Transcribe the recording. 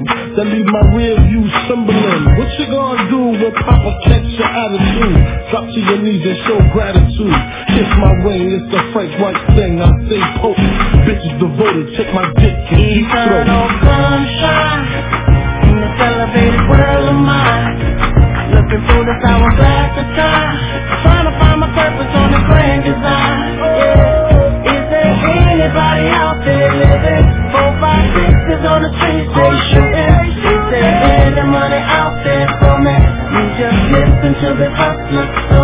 that leave my rear view stumbling. What you gonna do when Papa catch your attitude? Drop to your knees and show gratitude. Kiss my ring, it's the Frank White thing. I stay potent, bitches devoted. Check my dick and deep throat. Eternal sunshine in this elevated world of mine. Looking through this hourglass of time, trying to find my purpose on the grand design. Yeah. Is there anybody out there living? 4, 5, 6 is on the streets, they shooting. Is there any money out there for me? You just listen to the hustler.